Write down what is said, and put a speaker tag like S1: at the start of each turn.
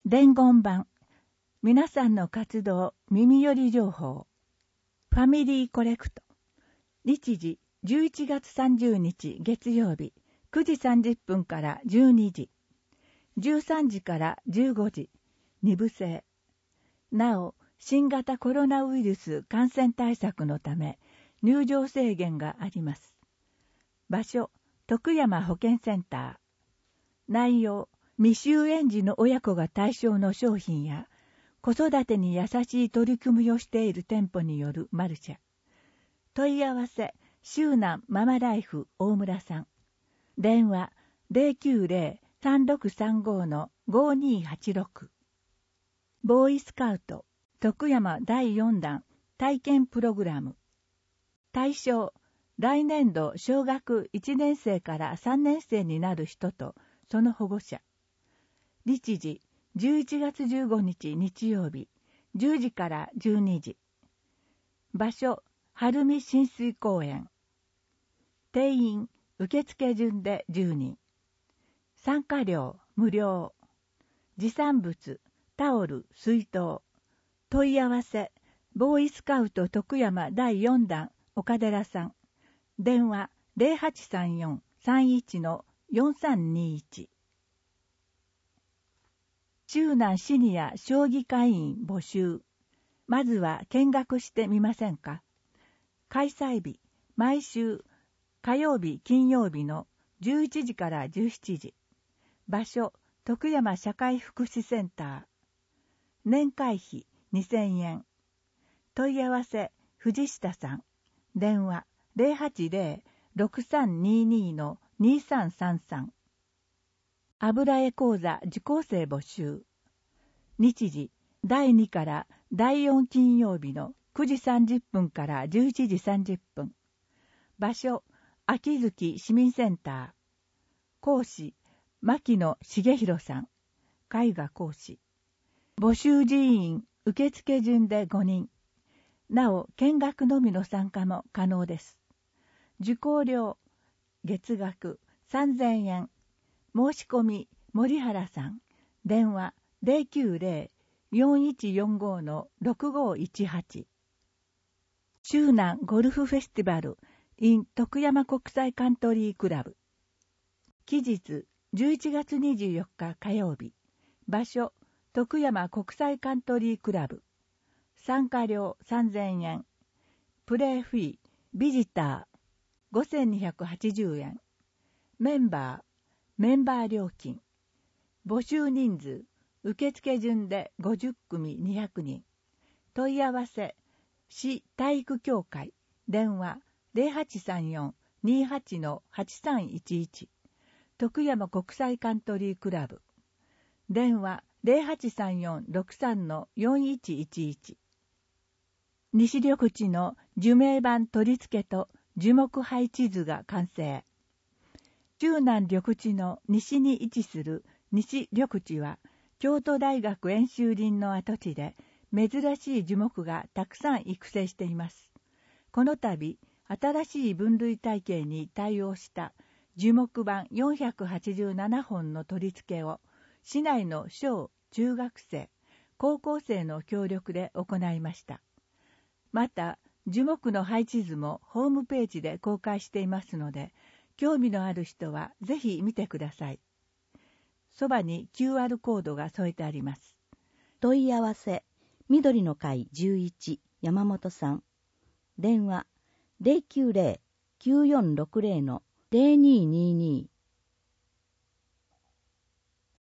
S1: 伝言版。皆さんの活動耳寄り情報。ファミリーコレクト。日時11月30日月曜日9時30分から12時。13時から15時。2部制。なお、新型コロナウイルス感染対策のため入場制限があります。場所、徳山保健センター。内容、未就園児の親子が対象の商品や、子育てに優しい取り組みをしている店舗によるマルシェ。問い合わせ、周南ママライフ大村さん。電話、090-3635-5286。ボーイスカウト、徳山第4弾体験プログラム。対象、来年度小学1年生から3年生になる人とその保護者。日時、11月15日日曜日、10時から12時。場所、晴海親水公園。定員、受付順で10人。参加料、無料。持参物、タオル、水筒。問い合わせ、ボーイスカウト徳山第4弾岡寺さん。電話、0834-31-4321。周南シニア将棋会員募集。まずは見学してみませんか。開催日、毎週火曜日金曜日の11時から17時。場所、徳山社会福祉センター。年会費2000円。問い合わせ、藤下さん。電話、080-6322-2333。油絵講座受講生募集。日時、第2から第4金曜日の9時30分から11時30分。場所、秋月市民センター。講師、牧野重弘さん。絵画講師。募集人員、受付順で5人。なお、見学のみの参加も可能です。受講料、月額3000円。申し込み、森原さん。電話、090-4145-6518。周南ゴルフフェスティバル in 徳山国際カントリークラブ。期日、11月24日火曜日。場所、徳山国際カントリークラブ。参加料3000円。プレイフィー、ビジター、5280円。メンバー料金。募集人数、受付順で50組200人。問い合わせ、市体育協会。電話、0834-28-8311。徳山国際カントリークラブ。電話、0834-63-4111。西緑地の樹名板取り付けと樹木配置図が完成。周南緑地の西に位置する西緑地は、京都大学演習林の跡地で珍しい樹木がたくさん育成しています。この度、新しい分類体系に対応した樹木板487本の取り付けを市内の小・中学生、高校生の協力で行いました。また、樹木の配置図もホームページで公開していますので、興味のある人はぜひ見てください。そばに QR コードが添えてあります。
S2: 問い合わせ、緑の会11山本さん。電話、090-9460-0222